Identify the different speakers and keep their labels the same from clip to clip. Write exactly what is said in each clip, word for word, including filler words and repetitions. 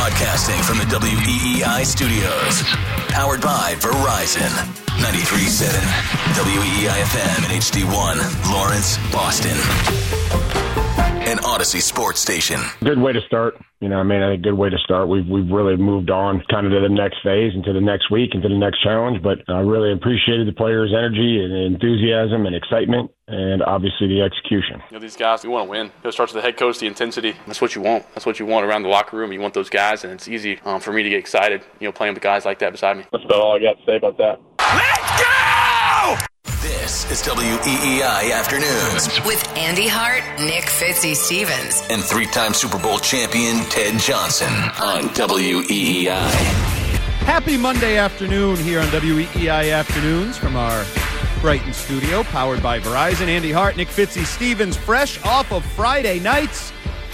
Speaker 1: Broadcasting from the W E E I studios. Powered by Verizon. ninety-three point seven W E E I F M and H D one, Lawrence, Boston. An Odyssey sports station.
Speaker 2: Good way to start. You know, I mean, a good way to start. We've we've really moved on kind of to the next phase and to the next week and to the next challenge. But I really appreciated the players' energy and enthusiasm and excitement and obviously the execution.
Speaker 3: You know, these guys, we want to win. It starts with the head coach, the intensity. That's what you want. That's what you want around the locker room. You want those guys, and it's easy um, for me to get excited, you know, playing with guys like that beside me.
Speaker 2: That's about all I got to say about that.
Speaker 1: Let's go! This is W E E I Afternoons
Speaker 4: with Andy Hart, Nick Fitzy Stevens,
Speaker 1: and three-time Super Bowl champion Ted Johnson on W E E I.
Speaker 5: Happy Monday afternoon here on W E E I Afternoons from our Brighton studio, powered by Verizon. Andy Hart, Nick Fitzy Stevens, fresh off of Friday night's,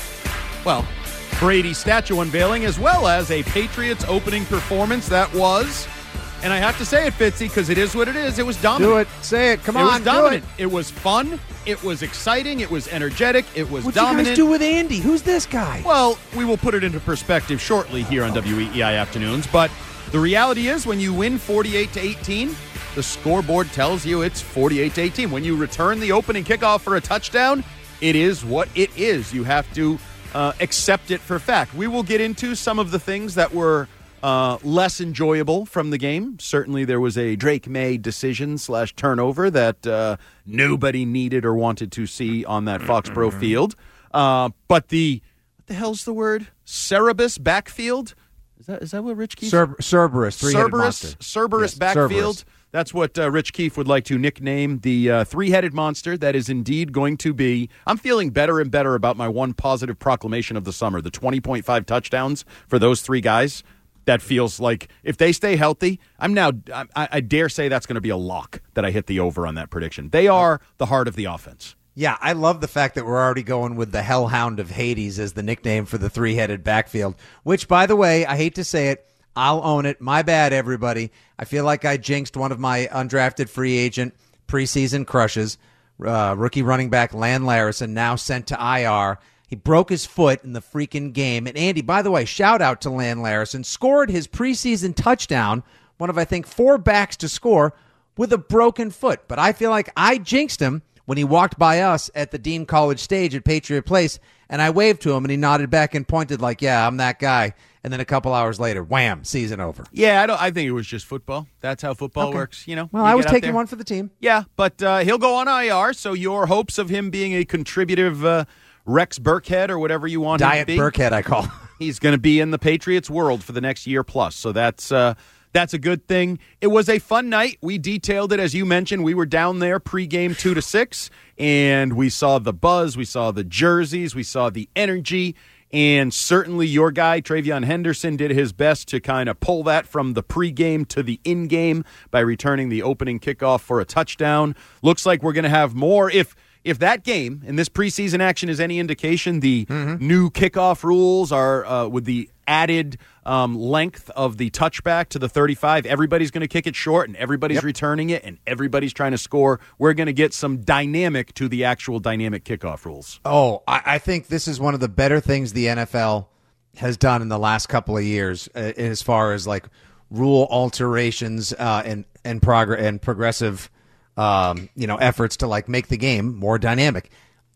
Speaker 5: well, Brady statue unveiling, as well as a Patriots opening performance that was... And I have to say it, Fitzy, because it is what it is. It was dominant.
Speaker 6: Do it. Say it. Come
Speaker 5: it
Speaker 6: on.
Speaker 5: It was dominant.
Speaker 6: It.
Speaker 5: it was fun. It was exciting. It was energetic. It was
Speaker 6: What'd
Speaker 5: dominant.
Speaker 6: What you guys do with Andy? Who's this guy?
Speaker 5: Well, we will put it into perspective shortly here on W E E I Afternoons. But the reality is when you win forty-eight to eighteen, the scoreboard tells you it's forty-eight to eighteen. When you return the opening kickoff for a touchdown, it is what it is. You have to uh, accept it for fact. We will get into some of the things that were Uh, less enjoyable from the game. Certainly there was a Drake May decision slash turnover that uh, nobody needed or wanted to see on that Foxborough field. Uh, but the, what the hell's the word? Cerberus backfield? Is that is that what Rich Keefe?
Speaker 6: Cer- Cerberus, three-headed
Speaker 5: Cerberus,
Speaker 6: monster.
Speaker 5: Cerberus
Speaker 6: yes,
Speaker 5: backfield.
Speaker 6: Cerberus.
Speaker 5: That's what uh, Rich Keefe would like to nickname the uh, three-headed monster that is indeed going to be. I'm feeling better and better about my one positive proclamation of the summer, the twenty point five touchdowns for those three guys. That feels like if they stay healthy, I'm now, I, I dare say that's going to be a lock that I hit the over on that prediction. They are the heart of the offense.
Speaker 6: Yeah, I love the fact that we're already going with the Hellhound of Hades as the nickname for the three-headed backfield, which, by the way, I hate to say it, I'll own it. My bad, everybody. I feel like I jinxed one of my undrafted free agent preseason crushes, uh, rookie running back Lan Larison, now sent to I R. He broke his foot in the freaking game. And Andy, by the way, shout out to Lan Larison, scored his preseason touchdown, one of, I think, four backs to score, with a broken foot. But I feel like I jinxed him when he walked by us at the Dean College stage at Patriot Place, and I waved to him, and he nodded back and pointed like, yeah, I'm that guy. And then a couple hours later, wham, season over.
Speaker 5: Yeah, I don't. I think it was just football. That's how football
Speaker 6: Okay.
Speaker 5: works, you know.
Speaker 6: Well,
Speaker 5: you
Speaker 6: I was taking
Speaker 5: there.
Speaker 6: one for the team.
Speaker 5: Yeah, but uh, he'll go on I R, so your hopes of him being a contributive uh, Rex Burkhead or whatever you want
Speaker 6: Diet
Speaker 5: him to be.
Speaker 6: Burkhead, I call.
Speaker 5: He's going to be in the Patriots world for the next year plus. So that's uh, that's a good thing. It was a fun night. We detailed it, as you mentioned. We were down there pregame two to six, and we saw the buzz. We saw the jerseys. We saw the energy. And certainly your guy, Travion Henderson, did his best to kind of pull that from the pregame to the in-game by returning the opening kickoff for a touchdown. Looks like we're going to have more. If If that game and this preseason action is any indication, the mm-hmm. new kickoff rules are uh, with the added um, length of the touchback to the thirty-five. Everybody's going to kick it short, and everybody's
Speaker 6: yep.
Speaker 5: returning it, and everybody's trying to score. We're going to get some dynamic to the actual dynamic kickoff rules.
Speaker 6: Oh, I, I think this is one of the better things the N F L has done in the last couple of years, uh, as far as like rule alterations uh, and and progr- and progressive. Um, you know, efforts to like make the game more dynamic.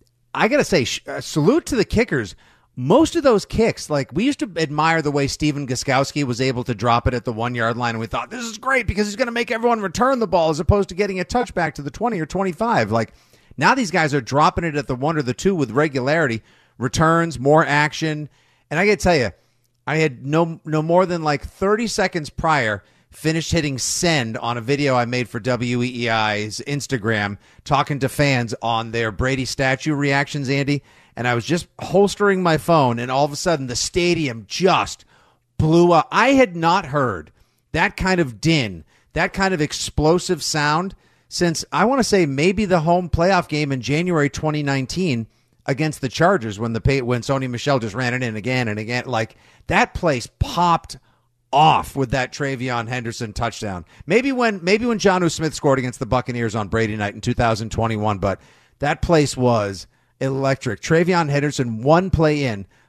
Speaker 6: I gotta say, sh- uh, salute to the kickers. Most of those kicks, like we used to admire the way Steven Gostkowski was able to drop it at the one yard line, and we thought this is great because he's going to make everyone return the ball as opposed to getting a touchback to the twenty or twenty-five. Like now, these guys are dropping it at the one or the two with regularity, returns, more action, and I gotta tell you, I had no no more than like thirty seconds prior. Finished hitting send on a video I made for W E E I's Instagram talking to fans on their Brady statue reactions, Andy, and I was just holstering my phone, and all of a sudden the stadium just blew up. I had not heard that kind of din, that kind of explosive sound since, I want to say, maybe the home playoff game in January twenty nineteen against the Chargers when the when Sony Michel just ran it in again and again. Like, that place popped off with that Travion Henderson touchdown. Maybe when maybe when Jonnu Smith scored against the Buccaneers on Brady night in two thousand twenty-one, but that place was electric. Travion Henderson, one play in,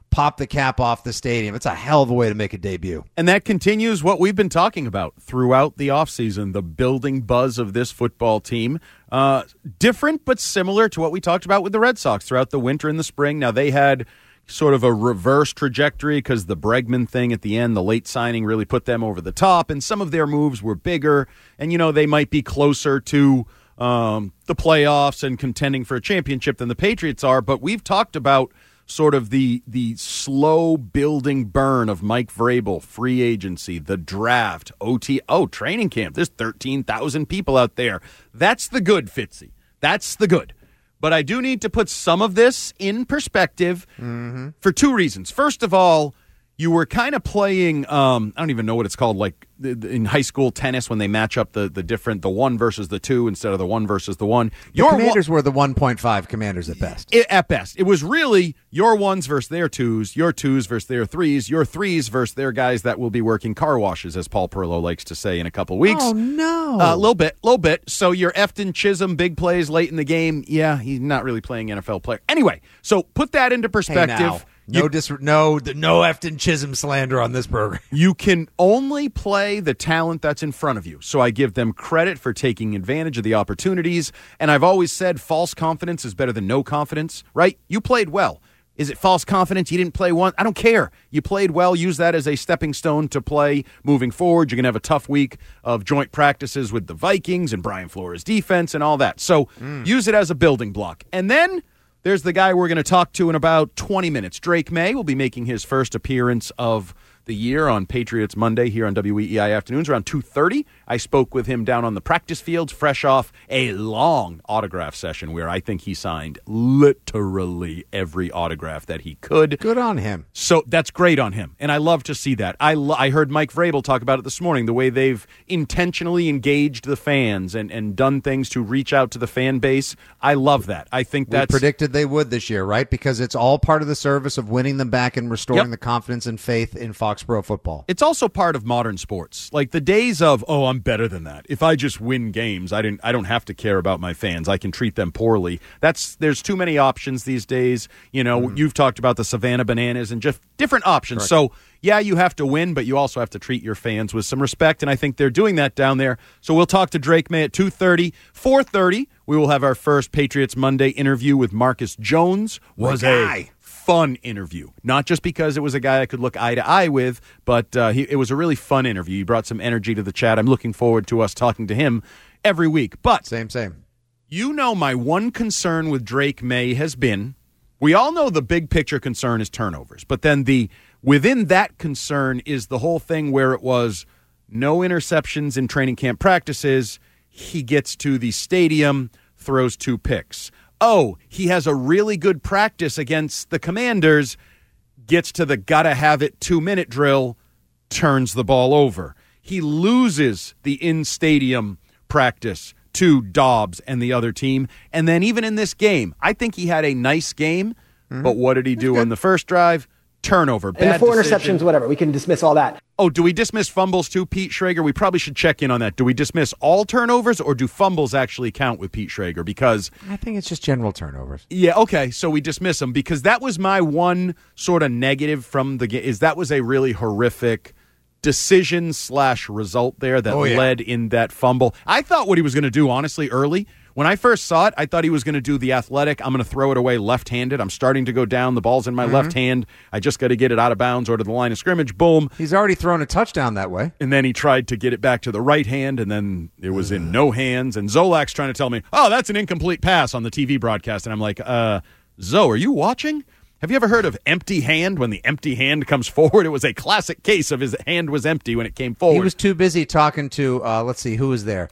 Speaker 6: pop the cap off the stadium. It's a hell of a way to make a debut.
Speaker 5: And that continues what we've been talking about throughout the offseason, the building buzz of this football team. Uh, different but similar to what we talked about with the Red Sox throughout the winter and the spring. Now, they had sort of a reverse trajectory because the Bregman thing at the end, the late signing, really put them over the top, and some of their moves were bigger, and, you know, they might be closer to um, the playoffs and contending for a championship than the Patriots are, but we've talked about sort of the the slow building burn of Mike Vrabel, free agency, the draft, O T, oh, training camp. There's thirteen thousand people out there. That's the good, Fitzy. That's the good. But I do need to put some of this in perspective mm-hmm. for two reasons. First of all, you were kind of playing, um, I don't even know what it's called, like in high school tennis when they match up the, the different, the one versus the two instead of the one versus the one.
Speaker 6: The
Speaker 5: your
Speaker 6: Commanders
Speaker 5: one,
Speaker 6: were the one point five Commanders at best.
Speaker 5: It, at best. It was really your ones versus their twos, your twos versus their threes, your threes versus their guys that will be working car washes, as Paul Perillo likes to say in a couple weeks.
Speaker 6: Oh, no.
Speaker 5: A uh, little bit, little bit. So your Efton Chisholm, big plays late in the game. Yeah, he's not really playing N F L player. Anyway, so put that into perspective.
Speaker 6: Hey, now. No,
Speaker 5: you,
Speaker 6: dis- no, no Efton Chisholm slander on this program.
Speaker 5: You can only play the talent that's in front of you. So I give them credit for taking advantage of the opportunities. And I've always said false confidence is better than no confidence, right? You played well. Is it false confidence? You didn't play one? I don't care. You played well. Use that as a stepping stone to play moving forward. You're going to have a tough week of joint practices with the Vikings and Brian Flores' defense and all that. So mm. use it as a building block. And then there's the guy we're going to talk to in about twenty minutes. Drake May will be making his first appearance of the year on Patriots Monday here on W E E I Afternoons around two thirty. I spoke with him down on the practice fields, fresh off a long autograph session where I think he signed literally every autograph that he could.
Speaker 6: Good on him.
Speaker 5: So that's great on him, and I love to see that. I, lo- I heard Mike Vrabel talk about it this morning, the way they've intentionally engaged the fans and, and done things to reach out to the fan base. I love that. I think that's...
Speaker 6: We predicted they would this year, right? Because it's all part of the service of winning them back and restoring
Speaker 5: Yep.
Speaker 6: the confidence and faith in Foxborough football.
Speaker 5: It's also part of modern sports. Like the days of, oh, I'm better than that. If I just win games, I didn't I don't have to care about my fans. I can treat them poorly. That's there's too many options these days. You know, mm. you've talked about the Savannah Bananas and just different options. Correct. So, yeah, you have to win, but you also have to treat your fans with some respect, and I think they're doing that down there. So we'll talk to Drake May at two thirty. four thirty, we will have our first Patriots Monday interview with Marcus Jones. Was a fun interview. Not just because it was a guy I could look eye to eye with, but uh, he, it was a really fun interview. He brought some energy to the chat. I'm looking forward to us talking to him every week. But
Speaker 6: same, same.
Speaker 5: You know, my one concern with Drake May has been, we all know the big picture concern is turnovers, but then the within that concern is the whole thing where it was no interceptions in training camp practices. He gets to the stadium, throws two picks. Oh, he has a really good practice against the Commanders, gets to the gotta-have-it two-minute drill, turns the ball over. He loses the in-stadium practice to Dobbs and the other team. And then even in this game, I think he had a nice game, mm-hmm. but what did he do on the first drive? Turnover, bad
Speaker 7: and the four
Speaker 5: decision.
Speaker 7: interceptions, whatever. We can dismiss all that.
Speaker 5: Oh, do we dismiss fumbles too, Pete Schrager? We probably should check in on that. Do we dismiss all turnovers, or do fumbles actually count with Pete Schrager? Because
Speaker 6: I think it's just general turnovers.
Speaker 5: Yeah, okay, so we dismiss them, because that was my one sort of negative from the game, is that was a really horrific decision slash result there that oh, yeah. led in that fumble. I thought what he was going to do, honestly, early, when I first saw it, I thought he was going to do the athletic, I'm going to throw it away left-handed. I'm starting to go down. The ball's in my mm-hmm. left hand. I just got to get it out of bounds or to the line of scrimmage. Boom.
Speaker 6: He's already thrown a touchdown that way.
Speaker 5: And then he tried to get it back to the right hand, and then it was in no hands. And Zolak's trying to tell me, oh, that's an incomplete pass on the T V broadcast. And I'm like, uh, Zoe, are you watching? Have you ever heard of empty hand when the empty hand comes forward? It was a classic case of his hand was empty when it came forward.
Speaker 6: He was too busy talking to, uh, let's see, who was there?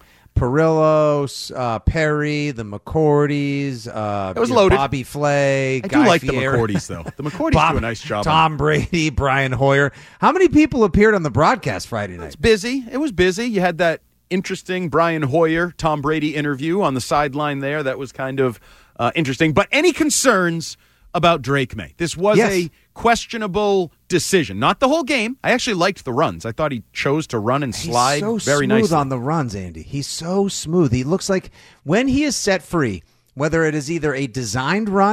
Speaker 6: Perillo, uh, Perry, the McCourties, uh,
Speaker 5: it was loaded.
Speaker 6: Know, Bobby Flay.
Speaker 5: I
Speaker 6: Guy
Speaker 5: do like
Speaker 6: Fieri.
Speaker 5: the McCourties, though. The McCourties
Speaker 6: Bob,
Speaker 5: do a nice job.
Speaker 6: Tom Brady, Brian Hoyer. How many people appeared on the broadcast Friday night?
Speaker 5: It's busy. It was busy. You had that interesting Brian Hoyer, Tom Brady interview on the sideline there. That was kind of uh, interesting. But any concerns about Drake May? This was
Speaker 6: yes.
Speaker 5: a questionable decision. Not the whole game. I actually liked the runs. I thought he chose to run and slide
Speaker 6: He's so
Speaker 5: very
Speaker 6: smooth
Speaker 5: nicely.
Speaker 6: on the runs, Andy. He's so smooth. He looks like when he is set free, whether it is either a designed run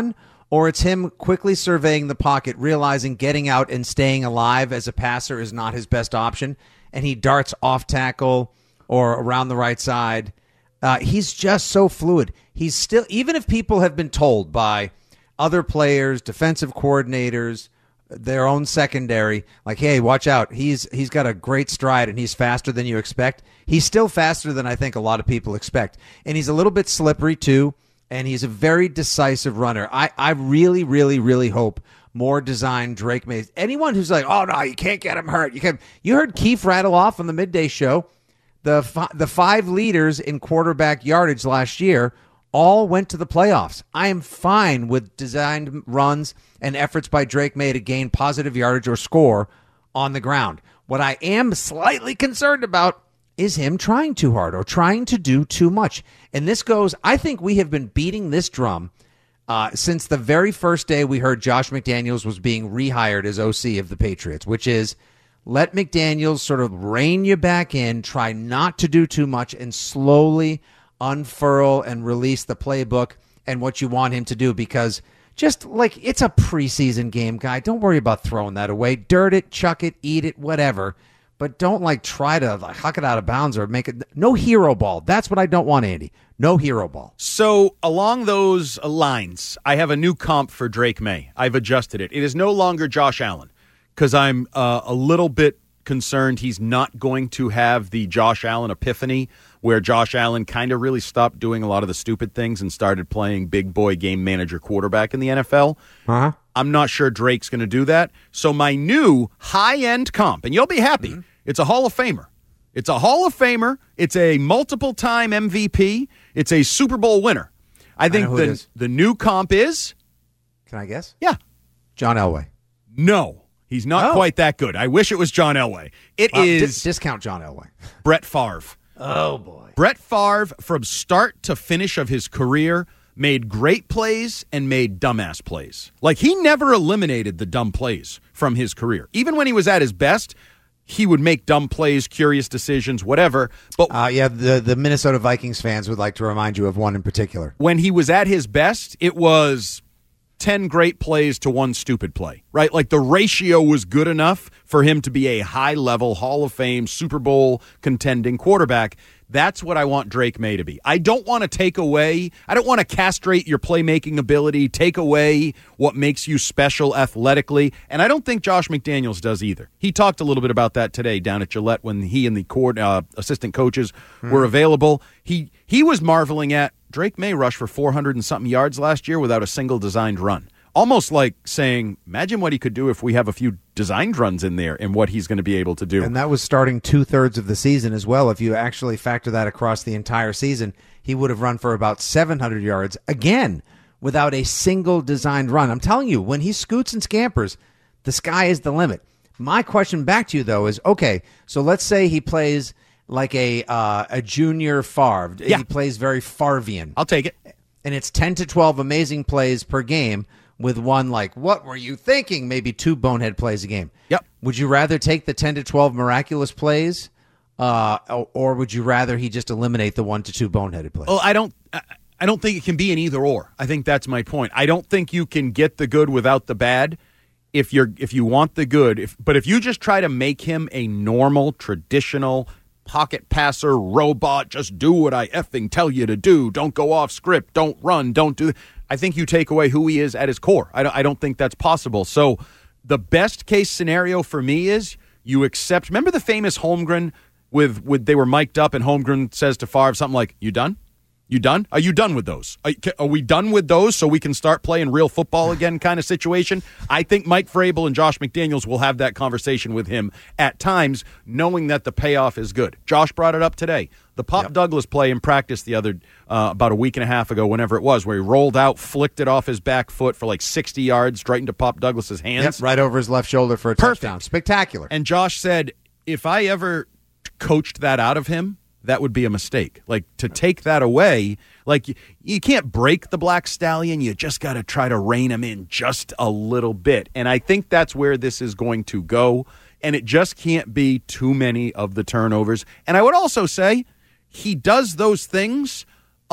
Speaker 6: or it's him quickly surveying the pocket, realizing getting out and staying alive as a passer is not his best option, and he darts off tackle or around the right side. Uh, he's just so fluid. He's still, even if people have been told by other players, defensive coordinators, their own secondary, like, hey, watch out. He's he's got a great stride and he's faster than you expect. He's still faster than I think a lot of people expect. And he's a little bit slippery too, and he's a very decisive runner. I, I really, really, really hope more design Drake Maye. Anyone who's like, oh, no, you can't get him hurt. You can. You heard Keefe rattle off on the midday show. The fi- the five leaders in quarterback yardage last year all went to the playoffs. I am fine with designed runs and efforts by Drake Maye to gain positive yardage or score on the ground. What I am slightly concerned about is him trying too hard or trying to do too much. And this goes, I think we have been beating this drum uh, since the very first day we heard Josh McDaniels was being rehired as O C of the Patriots, which is let McDaniels sort of rein you back in, try not to do too much, and slowly unfurl and release the playbook and what you want him to do, because just like it's a preseason game, guy. Don't worry about throwing that away. Dirt it, chuck it, eat it, whatever. But don't like try to like huck it out of bounds or make it. No hero ball. That's what I don't want, Andy. No hero ball.
Speaker 5: So along those lines, I have a new comp for Drake Maye. I've adjusted it. It is no longer Josh Allen, because I'm uh, a little bit concerned he's not going to have the Josh Allen epiphany where Josh Allen kind of really stopped doing a lot of the stupid things and started playing big boy game manager quarterback in the N F L.
Speaker 6: Uh-huh.
Speaker 5: I'm not sure Drake's going to do that. So my new high-end comp, and you'll be happy, mm-hmm. It's a Hall of Famer. It's a Hall of Famer. It's a multiple-time M V P. It's a Super Bowl winner. I think
Speaker 6: I
Speaker 5: the, the new comp is...
Speaker 6: Can I guess?
Speaker 5: Yeah.
Speaker 6: John Elway.
Speaker 5: No. He's not
Speaker 6: oh.
Speaker 5: quite that good. I wish it was John Elway. It
Speaker 6: uh,
Speaker 5: is...
Speaker 6: Dis- discount John Elway.
Speaker 5: Brett Favre.
Speaker 6: Oh, boy.
Speaker 5: Brett Favre, from start to finish of his career, made great plays and made dumbass plays. Like, he never eliminated the dumb plays from his career. Even when he was at his best, he would make dumb plays, curious decisions, whatever. But
Speaker 6: uh, yeah, the, the Minnesota Vikings fans would like to remind you of one in particular.
Speaker 5: When he was at his best, it was ten great plays to one stupid play, right? Like, the ratio was good enough for him to be a high-level Hall of Fame, Super Bowl contending quarterback. That's what I want Drake Maye to be. I don't want to take away, I don't want to castrate your playmaking ability, take away what makes you special athletically, and I don't think Josh McDaniels does either. He talked a little bit about that today down at Gillette when he and the court, uh, assistant coaches hmm. were available. He he was marveling at Drake Maye rushed for four hundred and something yards last year without a single designed run. Almost like saying, imagine what he could do if we have a few designed runs in there and what he's going to be able to do.
Speaker 6: And that was starting two-thirds of the season as well. If you actually factor that across the entire season, he would have run for about seven hundred yards, again, without a single designed run. I'm telling you, when he scoots and scampers, the sky is the limit. My question back to you, though, is, okay, so let's say he plays like a uh, a junior Favre.
Speaker 5: Yeah.
Speaker 6: He plays very Favrean.
Speaker 5: I'll take it.
Speaker 6: And it's ten to twelve amazing plays per game, with one like, what were you thinking? Maybe two bonehead plays a game.
Speaker 5: Yep.
Speaker 6: Would you rather take the ten to twelve miraculous plays, uh, or, or would you rather he just eliminate the one to two boneheaded plays?
Speaker 5: Well, I don't I don't think it can be an either or. I think that's my point. I don't think you can get the good without the bad if you're if you want the good. If, but if you just try to make him a normal, traditional pocket passer, robot, just do what I effing tell you to do, don't go off script, don't run, don't do... I think you take away who he is at his core. I don't, I don't think that's possible. So the best case scenario for me is you accept... Remember the famous Holmgren with, with they were mic'd up and Holmgren says to Favre something like, you done? You done? Are you done with those? Are, are we done with those so we can start playing real football again kind of situation? I think Mike Vrabel and Josh McDaniels will have that conversation with him at times, knowing that the payoff is good. Josh brought it up today. The Pop yep. Douglas play in practice the other, uh, about a week and a half ago, whenever it was, where he rolled out, flicked it off his back foot for like sixty yards straight into Pop Douglas's hands.
Speaker 6: Yep, right over his left shoulder for a
Speaker 5: Perfect.
Speaker 6: touchdown. Spectacular.
Speaker 5: And Josh said, if I ever coached that out of him, that would be a mistake. Like, to take that away, like, you, you can't break the Black Stallion. You just got to try to rein him in just a little bit. And I think that's where this is going to go. And it just can't be too many of the turnovers. And I would also say he does those things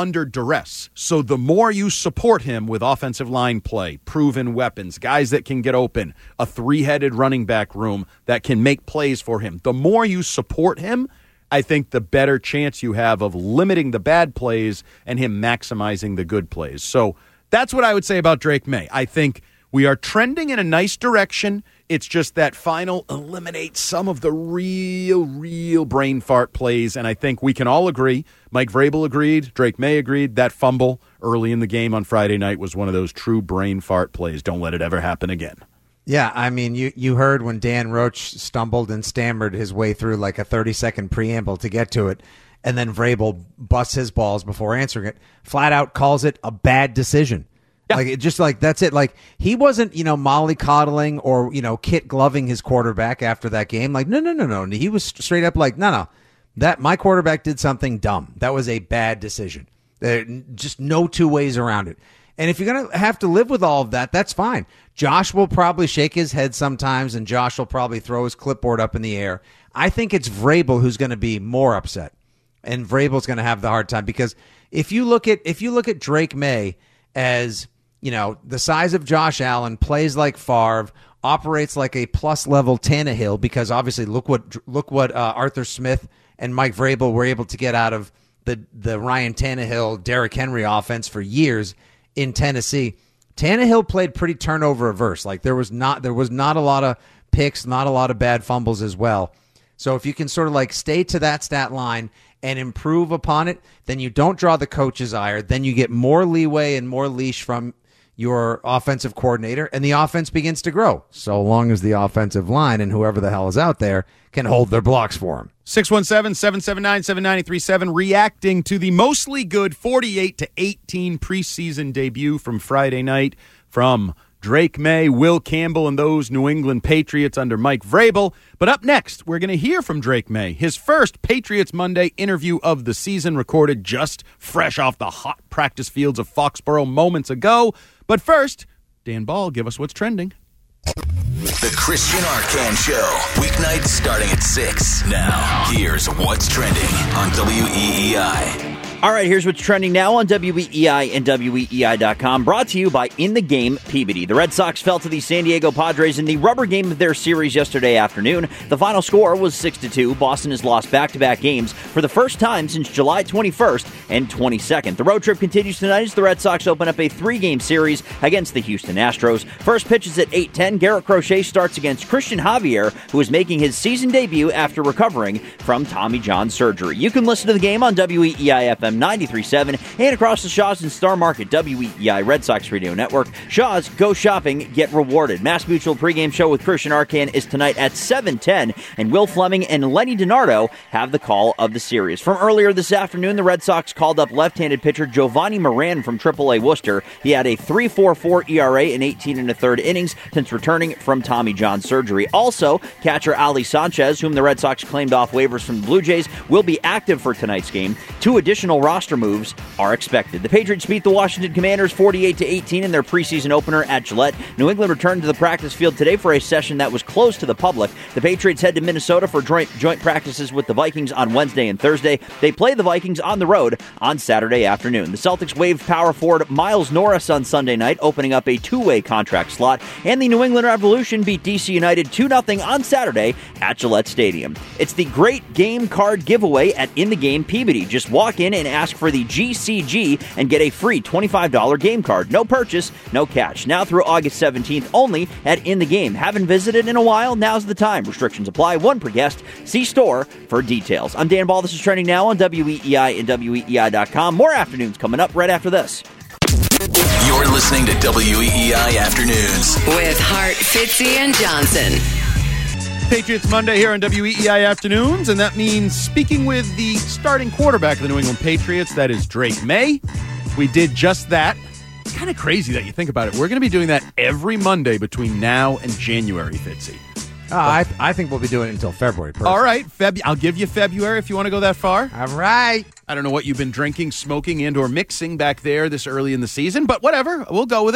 Speaker 5: under duress. So the more you support him with offensive line play, proven weapons, guys that can get open, a three-headed running back room that can make plays for him, the more you support him, I think the better chance you have of limiting the bad plays and him maximizing the good plays. So that's what I would say about Drake May. I think we are trending in a nice direction. It's just that final eliminate some of the real, real brain fart plays. And I think we can all agree, Mike Vrabel agreed, Drake May agreed, that fumble early in the game on Friday night was one of those true brain fart plays. Don't let it ever happen again.
Speaker 6: Yeah, I mean, you, you heard when Dan Roach stumbled and stammered his way through like a thirty-second preamble to get to it, and then Vrabel busts his balls before answering it, flat out calls it a bad decision. Yeah. Like, it just like, that's it. Like, he wasn't, you know, mollycoddling or, you know, kit gloving his quarterback after that game. Like, no, no, no, no. He was straight up like, no, no, that my quarterback did something dumb. That was a bad decision. There, just no two ways around it. And if you're going to have to live with all of that, that's fine. Josh will probably shake his head sometimes, and Josh will probably throw his clipboard up in the air. I think it's Vrabel who's going to be more upset, and Vrabel's going to have the hard time, because if you look at if you look at Drake May as, you know, the size of Josh Allen, plays like Favre, operates like a plus level Tannehill, because obviously look what look what uh, Arthur Smith and Mike Vrabel were able to get out of the the Ryan Tannehill, Derrick Henry offense for years in Tennessee. Tannehill played pretty turnover averse. Like there was not there was not a lot of picks, not a lot of bad fumbles as well. So if you can sort of like stay to that stat line and improve upon it, then you don't draw the coach's ire. Then you get more leeway and more leash from your offensive coordinator, and the offense begins to grow, so long as the offensive line and whoever the hell is out there can hold their blocks for him.
Speaker 5: six one seven, seven seven nine, seven nine three seven, reacting to the mostly good forty-eight to eighteen preseason debut from Friday night from Drake May, Will Campbell, and those New England Patriots under Mike Vrabel. But up next, we're going to hear from Drake May, his first Patriots Monday interview of the season, recorded just fresh off the hot practice fields of Foxborough moments ago. But first, Dan Ball, give us what's trending.
Speaker 1: The Christian Arcand Show, weeknights starting at six. Now, here's what's trending on W E E I.
Speaker 7: All right, here's what's trending now on W E E I and W E E I dot com, brought to you by In the Game Peabody. The Red Sox fell to the San Diego Padres in the rubber game of their series yesterday afternoon. The final score was six to two. Boston has lost back-to-back games for the first time since July twenty-first and twenty-second. The road trip continues tonight as the Red Sox open up a three-game series against the Houston Astros. First pitch is at eight ten. Garrett Crochet starts against Christian Javier, who is making his season debut after recovering from Tommy John surgery. You can listen to the game on W E E I F M ninety-three point seven and across the Shaw's and Star Market W E E I Red Sox Radio Network. Shaw's, go shopping, get rewarded. Mass Mutual pregame show with Christian Arcand is tonight at seven ten, and Will Fleming and Lenny DiNardo have the call of the series. From earlier this afternoon, the Red Sox called up left-handed pitcher Giovanni Moran from triple A Worcester. He had a three point four four E R A in eighteen and a third innings since returning from Tommy John surgery. Also, catcher Ali Sanchez, whom the Red Sox claimed off waivers from the Blue Jays, will be active for tonight's game. Two additional roster moves are expected. The Patriots beat the Washington Commanders forty-eight to eighteen in their preseason opener at Gillette. New England returned to the practice field today for a session that was closed to the public. The Patriots head to Minnesota for joint, joint practices with the Vikings on Wednesday and Thursday. They play the Vikings on the road on Saturday afternoon. The Celtics waived power forward Miles Norris on Sunday night, opening up a two-way contract slot. And the New England Revolution beat D C United two nothing on Saturday at Gillette Stadium. It's the great game card giveaway at In the Game Peabody. Just walk in and ask for the G C G and get a free twenty-five dollars game card. No purchase, no catch. Now through August seventeenth, only at In the Game. Haven't visited in a while? Now's the time. Restrictions apply. One per guest. See store for details. I'm Dan Ball. This is trending now on W E E I and W E E I dot com. More afternoons coming up right after this.
Speaker 1: You're listening to W E E I Afternoons
Speaker 4: with Hart, Fitzy, and Johnson.
Speaker 5: Patriots Monday here on W E E I Afternoons, and that means speaking with the starting quarterback of the New England Patriots, that is Drake May. We did just that. It's kind of crazy that you think about it. We're going to be doing that every Monday between now and January, Fitzy.
Speaker 6: Uh, I I think we'll be doing it until February. Personally.
Speaker 5: All right, Feb. I'll give you February if you want to go that far.
Speaker 6: All right.
Speaker 5: I don't know what you've been drinking, smoking, and or mixing back there this early in the season, but whatever. We'll go with it.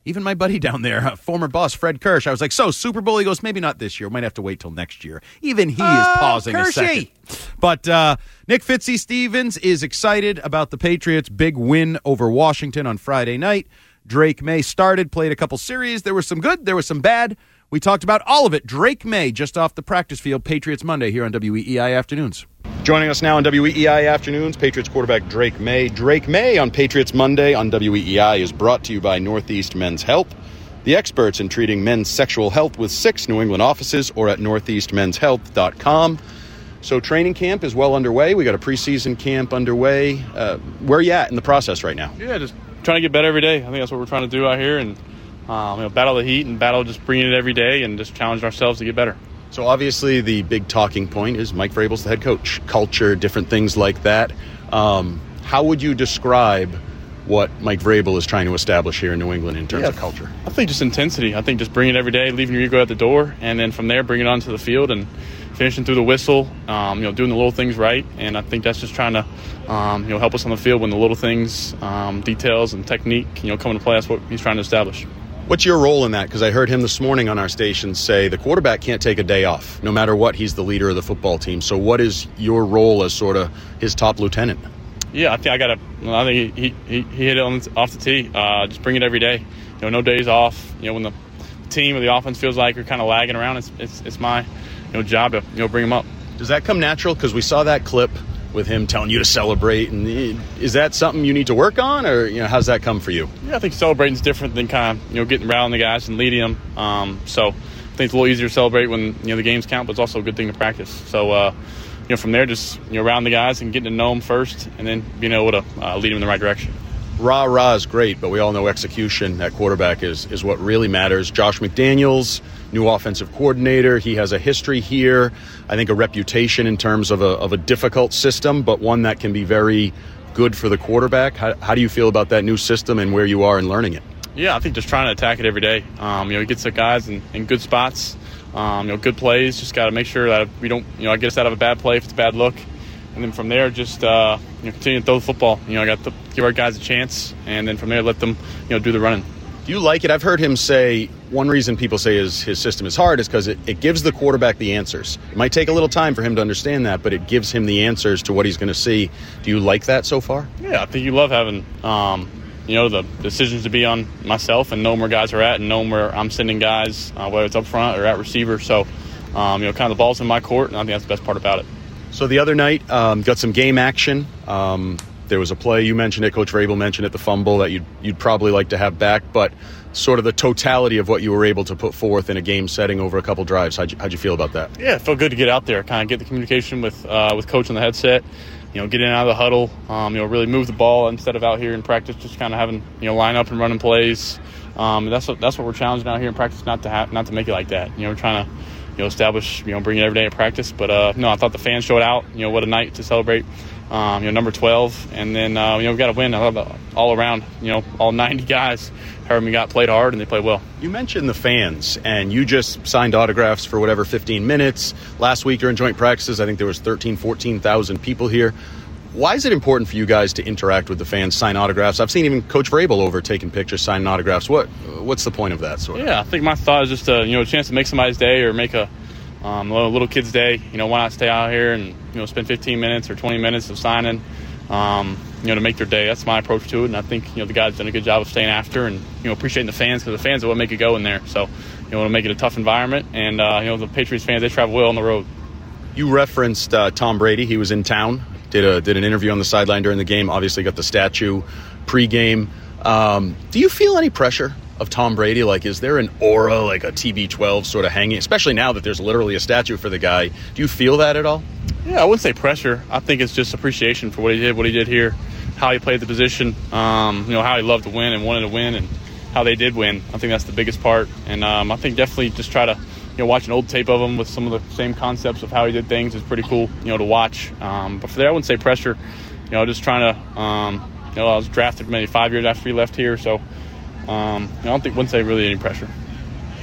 Speaker 5: Even my buddy down there, uh, former boss Fred Kirsch, I was like, so Super Bowl? He goes, maybe not this year. Might have to wait till next year. Even he
Speaker 6: Oh,
Speaker 5: is pausing
Speaker 6: Kershey.
Speaker 5: a second. But uh, Nick Fitzy Stevens is excited about the Patriots' big win over Washington on Friday night. Drake May started, played a couple series. There was some good, there was some bad. We talked about all of it. Drake May just off the practice field. Patriots Monday here on W E E I Afternoons.
Speaker 8: Joining us now on W E E I Afternoons, Patriots quarterback Drake May. Drake May on Patriots Monday on W E E I is brought to you by Northeast Men's Health, the experts in treating men's sexual health with six New England offices or at northeast men's health dot com. So training camp is well underway. We got a preseason camp underway. Uh, where are you at in the process right now?
Speaker 3: Yeah, just trying to get better every day. I think that's what we're trying to do out here, and um, you know, battle the heat and battle just bringing it every day and just challenge ourselves to get better.
Speaker 8: So obviously the big talking point is Mike Vrabel's the head coach. Culture, different things like that. Um, how would you describe what Mike Vrabel is trying to establish here in New England in terms
Speaker 3: yeah,
Speaker 8: of culture?
Speaker 3: I think just intensity. I think just bring it every day, leaving your ego at the door, and then from there bring it onto the field and finishing through the whistle, um, you know, doing the little things right. And I think that's just trying to, um, you know, help us on the field when the little things, um, details and technique, you know, come into play. That's what he's trying to establish.
Speaker 8: What's your role in that? Because I heard him this morning on our station say the quarterback can't take a day off. No matter what, he's the leader of the football team. So what is your role as sort of his top lieutenant?
Speaker 3: Yeah, I think I got to. I think he, he he hit it on, off the tee. Uh, just bring it every day. You know, no days off. You know, when the team or the offense feels like you're kind of lagging around, it's it's it's my you know job to you know bring them up.
Speaker 8: Does that come natural? Because we saw that clip with him telling you to celebrate, and is that something you need to work on, or you know, how's that come for you?
Speaker 3: Yeah, I think celebrating is different than kind of you know getting rallying the guys and leading them. Um, so I think it's a little easier to celebrate when you know the games count, but it's also a good thing to practice. So uh, you know from there, just you know rallying the guys and getting to know them first, and then being able to uh, lead them in the right direction.
Speaker 8: Rah rah is great, but we all know execution at quarterback is is what really matters. Josh McDaniels, new offensive coordinator. He has a history here, I think a reputation in terms of a of a difficult system, but one that can be very good for the quarterback. How, how do you feel about that new system and where you are in learning it?
Speaker 3: Yeah, I think just trying to attack it every day. Um, you know, he gets the guys in, in good spots, um, you know, good plays. Just got to make sure that we don't, you know, get us out of a bad play if it's a bad look. And then from there, just uh, you know, continue to throw the football. You know, I got to give our guys a chance, and then from there, let them, you know, do the running.
Speaker 8: Do you like it? I've heard him say one reason people say his, his system is hard is because it, it gives the quarterback the answers. It might take a little time for him to understand that, but it gives him the answers to what he's going to see. Do you like that so far?
Speaker 3: Yeah, I think you love having, um, you know, the decisions to be on myself and knowing where guys are at and knowing where I'm sending guys, uh, whether it's up front or at receiver. So, um, you know, kind of the ball's in my court, and I think that's the best part about it.
Speaker 8: So the other night, um, got some game action. Um, there was a play, you mentioned it, Coach Vrabel mentioned it, the fumble that you'd, you'd probably like to have back, but sort of the totality of what you were able to put forth in a game setting over a couple drives. How'd you, how'd you feel about that?
Speaker 3: Yeah, it felt good to get out there, kind of get the communication with uh, with Coach on the headset, you know, get in and out of the huddle, um, you know, really move the ball instead of out here in practice just kind of having, you know, line up and running plays. Um, that's what that's what we're challenging out here in practice, not to have, not to make it like that. You know, we're trying to, you know, establish, you know, bring it every day at practice. But, uh, no, I thought the fans showed out. You know, what a night to celebrate, um, you know, number twelve. And then, uh, you know, we've got to win. I thought all around, you know, all ninety guys, however we got, played hard, and they played well.
Speaker 8: You mentioned the fans, and you just signed autographs for whatever, fifteen minutes. Last week during joint practices, I think there was thirteen, fourteen thousand people here. Why is it important for you guys to interact with the fans, sign autographs? I've seen even Coach Vrabel over taking pictures, signing autographs. What What's the point of that sort of?
Speaker 3: Yeah, I think my thought is just a, you know, a chance to make somebody's day or make a um, little, little kid's day. You know, why not stay out here and, you know, spend fifteen minutes or twenty minutes of signing, um, you know, to make their day. That's my approach to it, and I think, you know, the guys done a good job of staying after and, you know, appreciating the fans, because the fans are what make it go in there. So, you know, want to make it a tough environment, and, uh, you know, the Patriots fans, they travel well on the road.
Speaker 8: You referenced uh, Tom Brady. He was in town. Did a did an interview on the sideline during the game. Obviously got the statue pregame. Um, do you feel any pressure of Tom Brady? Like, is there an aura, like a T B twelve sort of hanging, especially now that there's literally a statue for the guy? Do you feel that at all?
Speaker 3: Yeah, I wouldn't say pressure. I think it's just appreciation for what he did, what he did here, how he played the position, um, you know, how he loved to win and wanted to win, and how they did win. I think that's the biggest part. And um, I think definitely just try to, you know, watch an old tape of him with some of the same concepts of how he did things is pretty cool, you know, to watch. Um, but for there, I wouldn't say pressure. You know, just trying to, um, you know, I was drafted maybe five years after he left here, so um, you know, I don't think, wouldn't say really any pressure.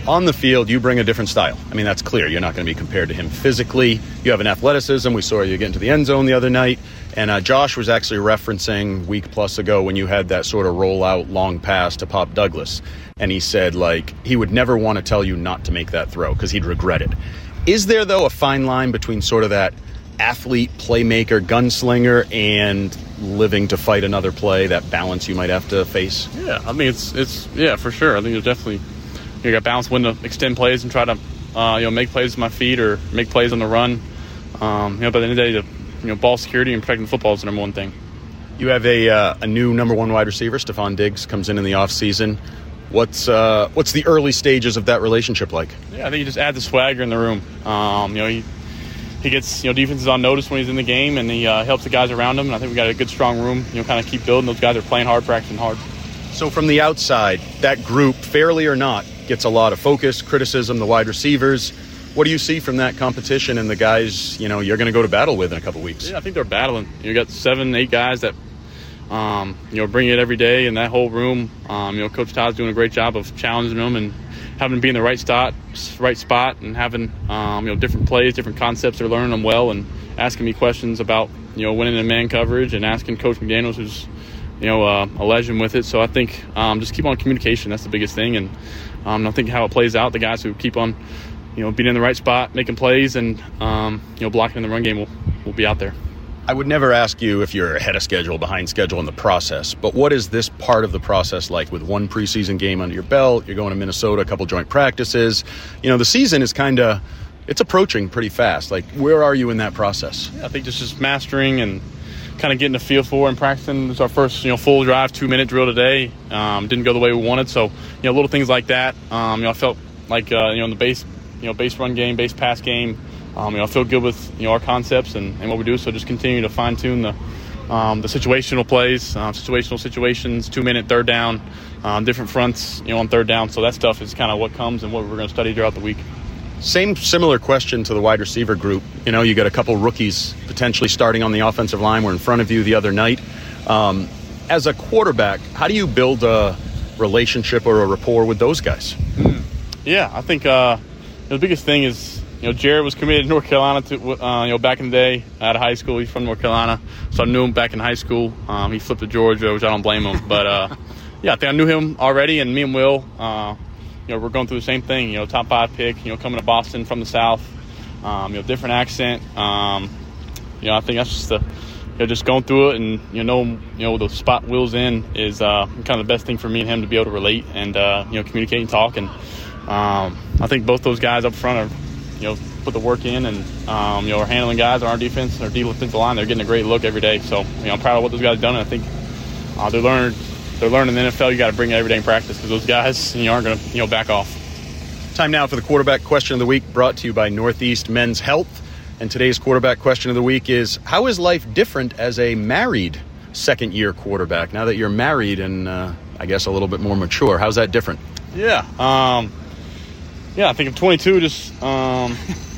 Speaker 8: On the field, you bring a different style. I mean, that's clear. You're not going to be compared to him physically. You have an athleticism. We saw you get into the end zone the other night. And uh, Josh was actually referencing week plus ago when you had that sort of rollout long pass to Pop Douglas. And he said, like, he would never want to tell you not to make that throw because he'd regret it. Is there, though, a fine line between sort of that athlete, playmaker, gunslinger, and living to fight another play, that balance you might have to face?
Speaker 3: Yeah, I mean, it's, it's yeah, for sure. I think it's definitely, you got balance when to extend plays and try to, uh, you know, make plays with my feet or make plays on the run. Um, you know, by the end of the day, the, you know, ball security and protecting the football is the number one thing.
Speaker 8: You have a uh, a new number one wide receiver, Stephon Diggs, comes in in the offseason. What's uh, what's the early stages of that relationship like?
Speaker 3: Yeah, I think you just add the swagger in the room. Um, you know, he he gets, you know, defenses on notice when he's in the game, and he uh, helps the guys around him. And I think we got a good, strong room. You know, kind of keep building. Those guys are playing hard, practicing hard.
Speaker 8: So from the outside, that group, fairly or not, gets a lot of focus, criticism. The wide receivers. What do you see from that competition and the guys, you know, you're going to go to battle with in a couple weeks?
Speaker 3: Yeah, I think they're battling. You got seven, eight guys that, um, you know, bring it every day in that whole room. Um, you know, Coach Todd's doing a great job of challenging them and having them be in the right spot, right spot, and having, um, you know, different plays, different concepts. They're learning them well and asking me questions about, you know, winning in man coverage and asking Coach McDaniels, who's, you know, uh, a legend with it. So I think um, just keep on communication. That's the biggest thing. And um, I think how it plays out, the guys who keep on, you know, being in the right spot, making plays, and, um, you know, blocking in the run game will, will be out there.
Speaker 8: I would never ask you if you're ahead of schedule, behind schedule in the process, but what is this part of the process like with one preseason game under your belt? You're going to Minnesota, a couple joint practices. You know, the season is kind of, it's approaching pretty fast. Like, where are you in that process?
Speaker 3: Yeah, I think just, just mastering and kind of getting a feel for and practicing. It's our first, you know, full drive, two-minute drill today. Um, didn't go the way we wanted, so, you know, little things like that. Um, you know, I felt like, uh, you know, in the base – you know, base run game, base pass game. Um, you know, I feel good with, you know, our concepts and, and what we do. So just continue to fine tune the um, the situational plays, uh, situational situations, two minute, third down, um, different fronts, you know, on third down. So that stuff is kind of what comes and what we're going to study throughout the week.
Speaker 8: Same similar question to the wide receiver group. You know, you got a couple rookies potentially starting on the offensive line. We're in front of you the other night. Um, as a quarterback, how do you build a relationship or a rapport with those guys?
Speaker 3: Mm. Yeah, I think. Uh, The biggest thing is, you know, Jared was committed to North Carolina to, uh, you know, back in the day out of high school. He's from North Carolina, so I knew him back in high school. Um, he flipped to Georgia, which I don't blame him. But, uh, yeah, I think I knew him already, and me and Will, uh, you know, we're going through the same thing. You know, top five pick, you know, coming to Boston from the South, um, you know, different accent. Um, you know, I think that's just the, you know, just going through it and, you know, you know, the spot Will's in is uh, kind of the best thing for me and him to be able to relate and, uh, you know, communicate and talk. And, Um, I think both those guys up front are, you know, put the work in and, um, you know, are handling guys on our defense and our defensive line. They're getting a great look every day. So, you know, I'm proud of what those guys have done. And I think uh, they're learning, they're learning in the N F L. You got to bring it every day in practice because those guys, you know, aren't going to, you know, back off.
Speaker 8: Time now for the quarterback question of the week, brought to you by Northeast Men's Health. And today's quarterback question of the week is, how is life different as a married second-year quarterback now that you're married and, uh, I guess, a little bit more mature? How's that different?
Speaker 3: Yeah. Um, Yeah, I think I'm twenty-two. Just, um,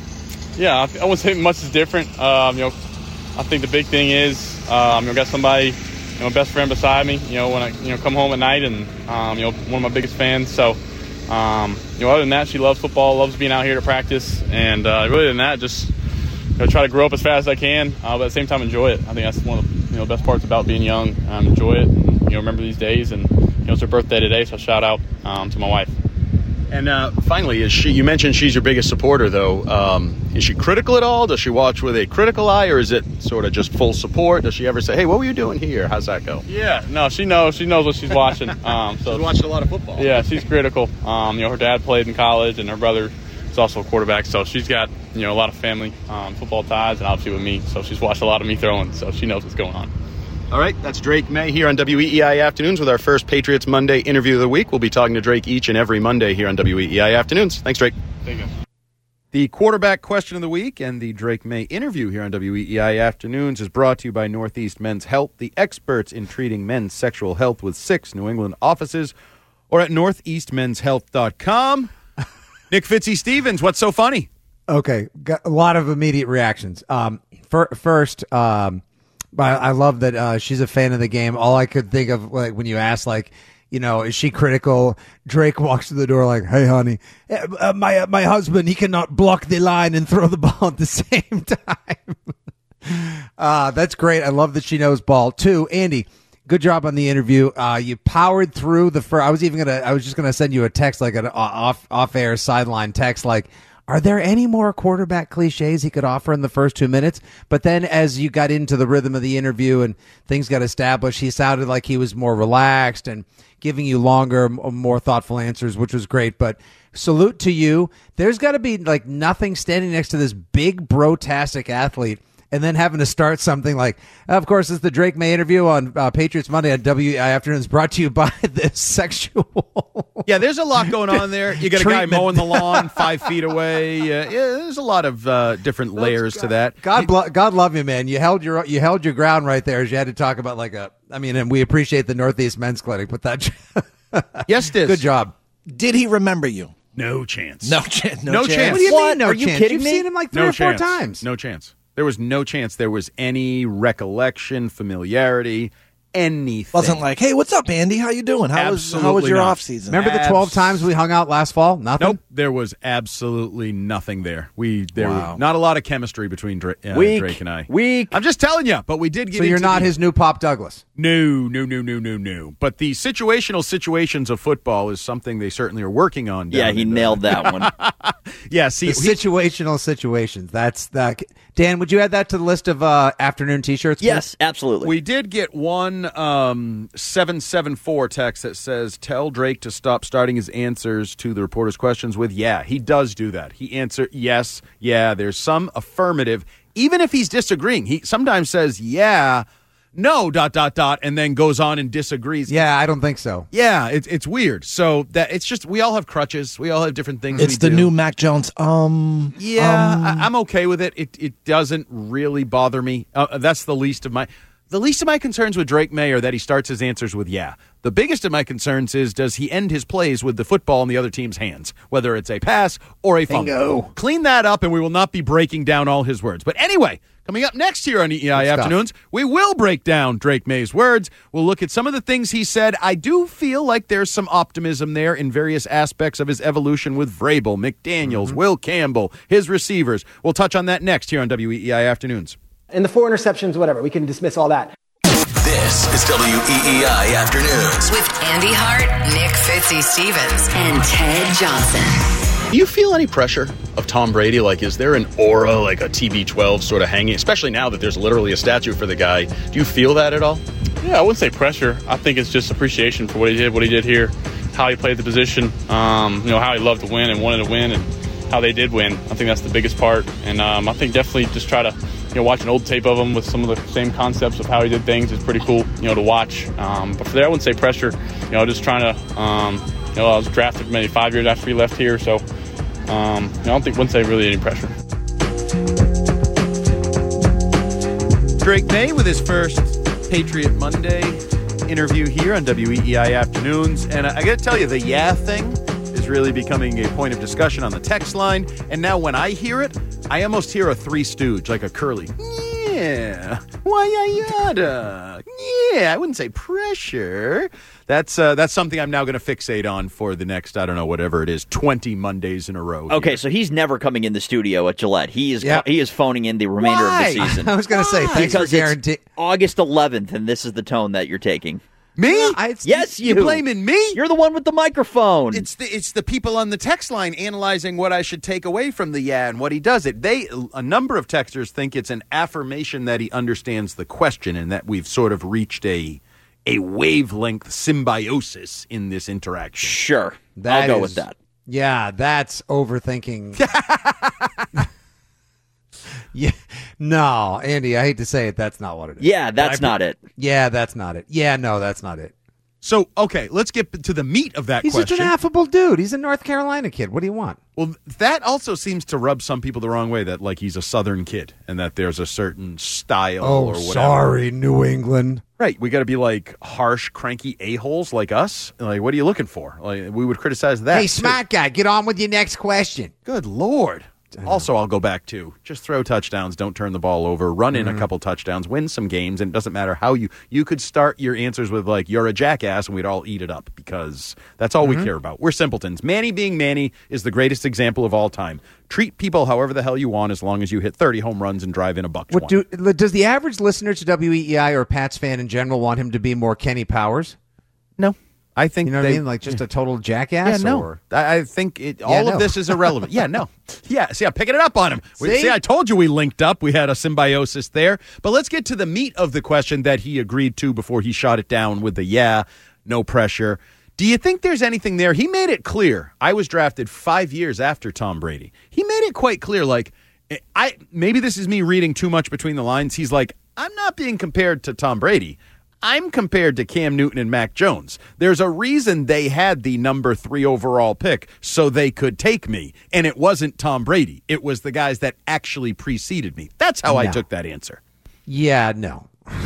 Speaker 3: yeah, I, I wouldn't say much is different. Um, you know, I think the big thing is, um, you know, got somebody, you know, best friend beside me. You know, when I, you know, come home at night, and um, you know, one of my biggest fans. So, um, you know, other than that, she loves football, loves being out here to practice, and uh, really than that, just you know, try to grow up as fast as I can, uh, but at the same time, enjoy it. I think that's one of the, you know, best parts about being young. Um, enjoy it, and, you know, remember these days, and you know, it's her birthday today, so shout out um, to my wife.
Speaker 8: And uh, finally, is she? You mentioned she's your biggest supporter, though. Um, is she critical at all? Does she watch with a critical eye, or is it sort of just full support? Does she ever say, "Hey, what were you doing here? How's that go?"
Speaker 3: Yeah, no, she knows. She knows what she's watching. Um, so
Speaker 8: she's watched a lot of football.
Speaker 3: Yeah, she's critical. Um, you know, her dad played in college, and her brother is also a quarterback. So she's got, you know, a lot of family um, football ties, and obviously with me. So she's watched a lot of me throwing, so she knows what's going on.
Speaker 8: All right, that's Drake May here on W E E I Afternoons with our first Patriots Monday interview of the week. We'll be talking to Drake each and every Monday here on W E E I Afternoons. Thanks, Drake.
Speaker 3: Thank you.
Speaker 5: The quarterback question of the week and the Drake May interview here on W E E I Afternoons is brought to you by Northeast Men's Health, the experts in treating men's sexual health with six New England offices, or at northeast men's health dot com. Nick Fitzy-Stevens, what's so funny?
Speaker 6: Okay, got a lot of immediate reactions. Um, for, first, um, I, I love that uh, she's a fan of the game. All I could think of, like, when you asked, like, you know, is she critical? Drake walks to the door like, hey, honey, uh, my uh, my husband, he cannot block the line and throw the ball at the same time. uh, that's great. I love that she knows ball, too. Andy, good job on the interview. Uh, you powered through the first. I was even going to, I was just going to send you a text, like an off, off-air sideline text, like, are there any more quarterback cliches he could offer in the first two minutes? But then as you got into the rhythm of the interview and things got established, he sounded like he was more relaxed and giving you longer, more thoughtful answers, which was great. But salute to you. There's got to be like nothing standing next to this big bro-tastic athlete and then having to start something like, of course, it's the Drake May interview on uh, Patriots Monday on W E I Afternoons, brought to you by this sexual.
Speaker 5: Yeah, there's a lot going on there. You got a guy mowing the lawn five feet away. Uh, yeah, there's a lot of uh, different layers
Speaker 6: God,
Speaker 5: to that.
Speaker 6: God, blo- God love you, man. You held your you held your ground right there as you had to talk about like a. I mean, and we appreciate the Northeast Men's Clinic, but that.
Speaker 5: Yes, Diz.
Speaker 6: Good job.
Speaker 9: Did he remember you?
Speaker 5: No chance.
Speaker 9: No chance. No,
Speaker 5: No
Speaker 9: chance.
Speaker 5: chance.
Speaker 6: What do you
Speaker 7: What?
Speaker 6: mean? No
Speaker 7: Are you
Speaker 6: chance.
Speaker 7: kidding
Speaker 6: You've
Speaker 7: me?
Speaker 6: seen him like three
Speaker 5: No
Speaker 6: or four
Speaker 5: chance.
Speaker 6: times.
Speaker 5: No chance. There was no chance there was any recollection, familiarity, anything.
Speaker 9: Wasn't like, hey, what's up, Andy? How you doing? How was how was
Speaker 5: Absolutely
Speaker 9: your
Speaker 5: not.
Speaker 9: off season?
Speaker 6: Remember the twelve
Speaker 5: Abs-
Speaker 6: times we hung out last fall? Nothing.
Speaker 5: Nope, there was absolutely nothing there. We there
Speaker 9: Wow.
Speaker 5: were not a lot of chemistry between Dra- uh,
Speaker 7: Weak.
Speaker 5: Drake and I.
Speaker 7: Weak.
Speaker 5: I'm just telling you, but we did get.
Speaker 6: So you're
Speaker 5: into
Speaker 6: not
Speaker 5: the-
Speaker 6: his new Pop Douglas.
Speaker 5: No, no, no, no, no, no. But the situational situations of football is something they certainly are working on. Down
Speaker 7: Yeah, he
Speaker 5: in the-
Speaker 7: nailed that one.
Speaker 5: Yeah, see,
Speaker 6: The
Speaker 5: he-
Speaker 6: situational situations. That's that. Dan, would you add that to the list of uh, afternoon T-shirts? please?
Speaker 7: Yes, absolutely.
Speaker 5: we did get one um, seven seven four text that says, tell Drake to stop starting his answers to the reporter's questions with, yeah, he does do that. He answer yes, yeah, there's some affirmative. Even if he's disagreeing, he sometimes says, yeah, no, dot, dot, dot, and then goes on and disagrees.
Speaker 6: Yeah, I don't think so.
Speaker 5: Yeah, it's it's weird. So that it's just we all have crutches. We all have different things.
Speaker 9: It's
Speaker 5: we
Speaker 9: the
Speaker 5: do.
Speaker 9: new Mac Jones. Um,
Speaker 5: Yeah,
Speaker 9: um,
Speaker 5: I, I'm okay with it. It it doesn't really bother me. Uh, that's the least of my the least of my concerns with Drake May are that he starts his answers with yeah. The biggest of my concerns is does he end his plays with the football in the other team's hands, whether it's a pass or a fumble.
Speaker 6: Bingo.
Speaker 5: Clean that up, and we will not be breaking down all his words. But anyway. Coming up next here on E E I
Speaker 6: Good stuff.
Speaker 5: Afternoons, we will break down Drake May's words. We'll look at some of the things he said. I do feel like there's some optimism there in various aspects of his evolution with Vrabel, McDaniels,
Speaker 6: Mm-hmm.
Speaker 5: Will Campbell, his receivers. We'll touch on that next here on W E E I Afternoons.
Speaker 10: And the four interceptions, whatever, we can dismiss all that.
Speaker 1: This is W E E I Afternoons.
Speaker 4: With Andy Hart, Nick Fitzy Stevens, and Ted Johnson.
Speaker 8: Do you feel any pressure of Tom Brady? Like, is there an aura, like a T B twelve sort of hanging, especially now that there's literally a statue for the guy? Do you feel that at all?
Speaker 3: Yeah, I wouldn't say pressure. I think it's just appreciation for what he did, what he did here, how he played the position, um, you know, how he loved to win and wanted to win, and how they did win. I think that's the biggest part. And um, I think definitely just try to, you know, watch an old tape of him with some of the same concepts of how he did things is pretty cool, you know, to watch. Um, but for there, I wouldn't say pressure. You know, just trying to, um, you know, I was drafted maybe five years after he left here, so um, I don't think, wouldn't say really any pressure.
Speaker 5: Drake May with his first Patriot Monday interview here on W E E I Afternoons. And I, I got to tell you, the yeah thing is really becoming a point of discussion on the text line. And now when I hear it, I almost hear a Three Stooge, like a Curly. Yeah. Why yada. Yeah, I wouldn't say pressure. That's uh, that's something I'm now going to fixate on for the next, I don't know, whatever it is, twenty Mondays in a row.
Speaker 7: Okay,
Speaker 5: here.
Speaker 7: so he's never coming in the studio at Gillette. He is
Speaker 6: Yep.
Speaker 7: he is phoning in the remainder
Speaker 5: Why?
Speaker 7: of the season.
Speaker 6: I was going to say, thanks
Speaker 7: because
Speaker 6: for guarantee.
Speaker 7: it's August eleventh, and this is the tone that you're taking.
Speaker 5: Me?
Speaker 6: I- it's-
Speaker 7: Yes, you.
Speaker 5: You blaming me?
Speaker 7: You're the one with the microphone.
Speaker 5: It's the it's the people on the text line analyzing what I should take away from the yeah and what he does it. They a number of texters think it's an affirmation that he understands the question and that we've sort of reached a a wavelength symbiosis in this interaction.
Speaker 7: Sure.
Speaker 6: That
Speaker 7: I'll go
Speaker 6: is-
Speaker 7: with that.
Speaker 6: Yeah, that's overthinking. Yeah, no, Andy, I hate to say it, that's not what it is.
Speaker 7: Yeah, that's not it.
Speaker 6: Yeah, that's not it. Yeah, no, that's not it.
Speaker 5: So, okay, let's get to the meat of that
Speaker 6: He's
Speaker 5: question.
Speaker 6: such an affable dude. He's a North Carolina kid. What do you want?
Speaker 5: Well, that also seems to rub some people the wrong way, that like he's a Southern kid and that there's a certain style
Speaker 6: Oh,
Speaker 5: or whatever.
Speaker 6: sorry, New England.
Speaker 5: Right, we got to be like harsh, cranky a-holes like us. Like, what are you looking for? Like, we would criticize that.
Speaker 6: Hey,
Speaker 5: too.
Speaker 6: smart guy, get on with your next question.
Speaker 5: Good Lord. Also, I'll go back to just throw touchdowns, don't turn the ball over, run in
Speaker 6: Mhm.
Speaker 5: a couple touchdowns, win some games, and it doesn't matter how you you could start your answers with like you're a jackass, and we'd all eat it up because that's all
Speaker 6: Mhm.
Speaker 5: we care about. We're simpletons. Manny being Manny is the greatest example of all time. Treat people however the hell you want, as long as you hit thirty home runs and drive in a buck.
Speaker 6: What do does the average listener to W E E I or Pats fan in general want him to be more Kenny Powers?
Speaker 5: No. I think
Speaker 6: you know what
Speaker 5: they-
Speaker 6: I mean, like just a total jackass.
Speaker 5: Yeah, no.
Speaker 6: Or?
Speaker 5: I I think it,
Speaker 6: Yeah,
Speaker 5: all
Speaker 6: no.
Speaker 5: of this is irrelevant. Yeah, no. Yeah, see, I'm picking it up on him. We-
Speaker 6: See?
Speaker 5: see, I told you we linked up. We had a symbiosis there. But let's get to the meat of the question that he agreed to before he shot it down with the yeah, no pressure. Do you think there's anything there? He made it clear. I was drafted five years after Tom Brady. He made it quite clear, like, I maybe this is me reading too much between the lines. He's like, I'm not being compared to Tom Brady. I'm compared to Cam Newton and Mac Jones. There's a reason they had the number three overall pick so they could take me. And it wasn't Tom Brady. It was the guys that actually preceded me. That's how I
Speaker 6: No.
Speaker 5: took that answer.
Speaker 6: Yeah, no.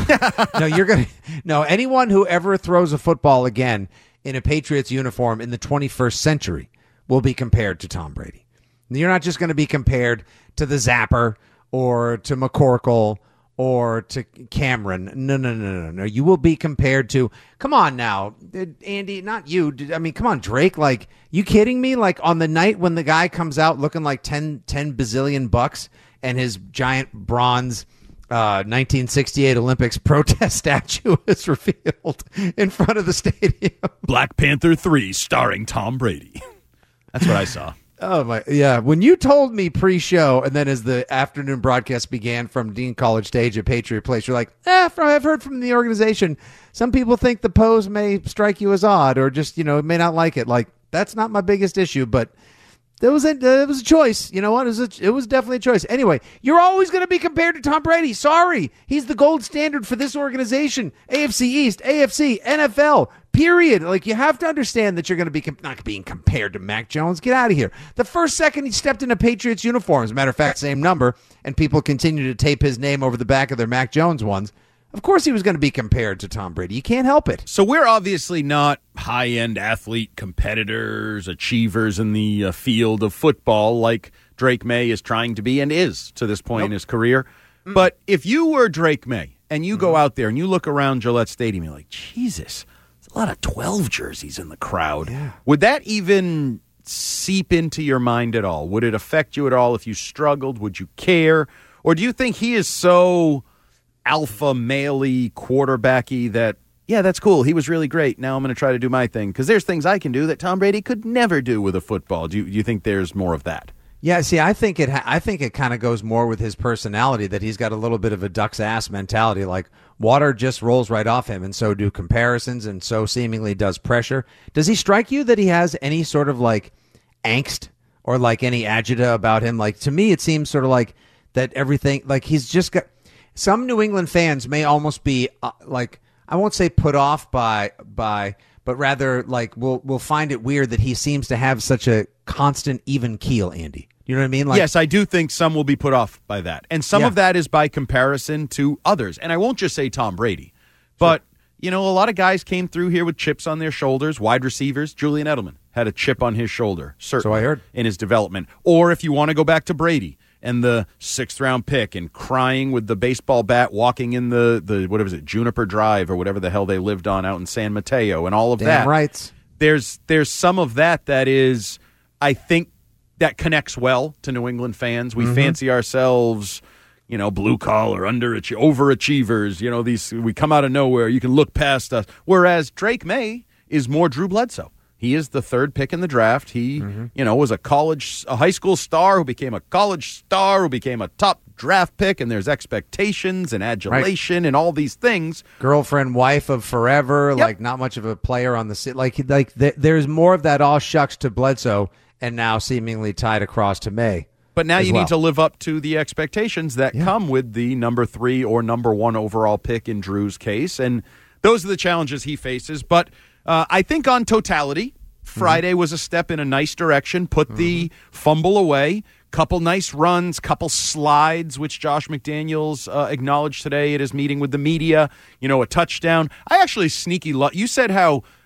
Speaker 6: no, you're going to No, anyone who ever throws a football again in a Patriots uniform in the twenty-first century will be compared to Tom Brady. You're not just going to be compared to the Zapper or to McCorkle or to Cameron. No, no, no, no, no. You will be compared to, come on now, Andy, not you. I mean, come on, Drake. Like, you kidding me? Like, on the night when the guy comes out looking like ten, ten bazillion bucks and his giant bronze uh, nineteen sixty-eight Olympics protest statue is revealed in front of the stadium.
Speaker 5: Black Panther three starring Tom Brady. That's what I saw.
Speaker 6: Oh my, yeah. When you told me pre-show, and then as the afternoon broadcast began from Dean College Stage at Patriot Place, you're like, eh, I've heard from the organization. Some people think the pose may strike you as odd, or just, you know, may not like it. Like, that's not my biggest issue, but there was a, uh, it was a choice. You know what? It was, a, it was definitely a choice. Anyway, you're always going to be compared to Tom Brady. Sorry. He's the gold standard for this organization. A F C East, A F C, N F L, period. Like, you have to understand that you're going to be com- not being compared to Mac Jones. Get out of here. The first second he stepped in a Patriots uniform, as a matter of fact, same number, and people continue to tape his name over the back of their Mac Jones ones. Of course he was going to be compared to Tom Brady. You can't help it.
Speaker 5: So we're obviously not high-end athlete competitors, achievers in the uh, field of football like Drake May is trying to be and is to this point
Speaker 6: Nope.
Speaker 5: in his career. Mm. But if you were Drake May and you mm-hmm. go out there and you look around Gillette Stadium, you're like, Jesus, there's a lot of twelve jerseys in the crowd.
Speaker 6: Yeah.
Speaker 5: Would that even seep into your mind at all? Would it affect you at all if you struggled? Would you care? Or do you think he is so alpha male-y, quarterbacky that, yeah, that's cool. He was really great. Now I'm going to try to do my thing. Because there's things I can do that Tom Brady could never do with a football. Do you, do you think there's more of that?
Speaker 6: Yeah, see, I think it. Ha- I think it kind of goes more with his personality, that he's got a little bit of a duck's ass mentality. Like, water just rolls right off him, and so do comparisons, and so seemingly does pressure. Does he strike you that he has any sort of like angst or like any agita about him? Like, to me, it seems sort of like that everything. Like, he's just got. Some New England fans may almost be uh, like, I won't say put off by by, but rather like we'll we'll find it weird that he seems to have such a constant even keel, Andy. You know what I mean? Like,
Speaker 5: yes, I do think some will be put off by that. And some
Speaker 6: Yeah.
Speaker 5: of that is by comparison to others. And I won't just say Tom Brady, but, sure. you know, a lot of guys came through here with chips on their shoulders. Wide receivers, Julian Edelman had a chip on his shoulder, certainly,
Speaker 6: so I heard,
Speaker 5: in his development. Or if you want to go back to Brady and the sixth round pick and crying with the baseball bat, walking in the, the what was it, Juniper Drive or whatever the hell they lived on out in San Mateo and all of
Speaker 6: damn
Speaker 5: that.
Speaker 6: rights.
Speaker 5: There's, there's some of that that is, I think, that connects well to New England fans. We mm-hmm. fancy ourselves, you know, blue collar, underach- overachievers. You know, these we come out of nowhere. You can look past us. Whereas Drake May is more Drew Bledsoe. He is the third pick in the draft. He, mm-hmm. you know, was a college, a high school star who became a college star who became a top draft pick, and there's expectations and adulation right. and all these things.
Speaker 6: Girlfriend, wife of forever, yep. like not much of a player on the city. Like, like th- there's more of that all shucks to Bledsoe, and now seemingly tied across to May.
Speaker 5: But now you
Speaker 6: well.
Speaker 5: need to live up to the expectations that yeah. come with the number three or number one overall pick in Drew's case, and those are the challenges he faces. But uh, I think on totality, Friday mm-hmm. was a step in a nice direction, put mm-hmm. the fumble away, couple nice runs, couple slides, which Josh McDaniels uh, acknowledged today at his meeting with the media, you know, a touchdown. I actually sneaky lo- – you said how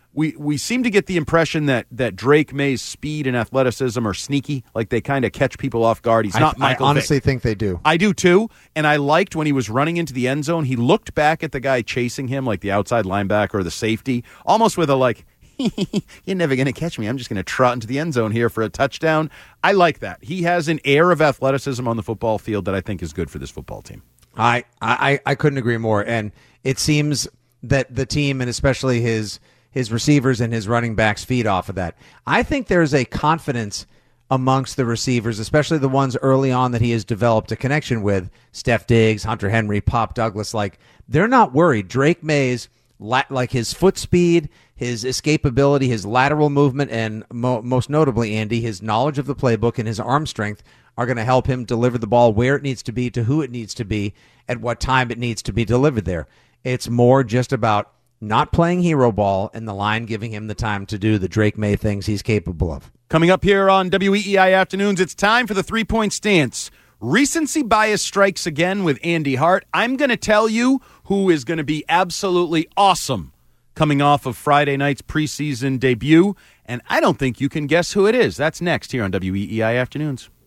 Speaker 5: we, we seem to get the impression that, that Drake May's speed and athleticism are sneaky, like they kind of catch people off guard. He's not
Speaker 6: I,
Speaker 5: Michael
Speaker 6: I honestly
Speaker 5: Vick.
Speaker 6: think they do.
Speaker 5: I do too, and I liked when he was running into the end zone, he looked back at the guy chasing him, like the outside linebacker or the safety, almost with a like, you're never going to catch me. I'm just going to trot into the end zone here for a touchdown. I like that. He has an air of athleticism on the football field that I think is good for this football team.
Speaker 6: I, I, I couldn't agree more. And it seems that the team, and especially his his receivers and his running backs, feed off of that. I think there's a confidence amongst the receivers, especially the ones early on that he has developed a connection with, Steph Diggs, Hunter Henry, Pop Douglas. Like, they're not worried. Drake May's, like his foot speed, his escapability, his lateral movement, and mo- most notably, Andy, his knowledge of the playbook and his arm strength are going to help him deliver the ball where it needs to be, to who it needs to be, at what time it needs to be delivered there. It's more just about not playing hero ball and the line giving him the time to do the Drake May things he's capable of.
Speaker 5: Coming up here on W E E I Afternoons, it's time for the three-point stance. Recency bias strikes again with Andy Hart. I'm going to tell you who is going to be absolutely awesome coming off of Friday night's preseason debut, and I don't think you can guess who it is. That's next here on W E E I Afternoons.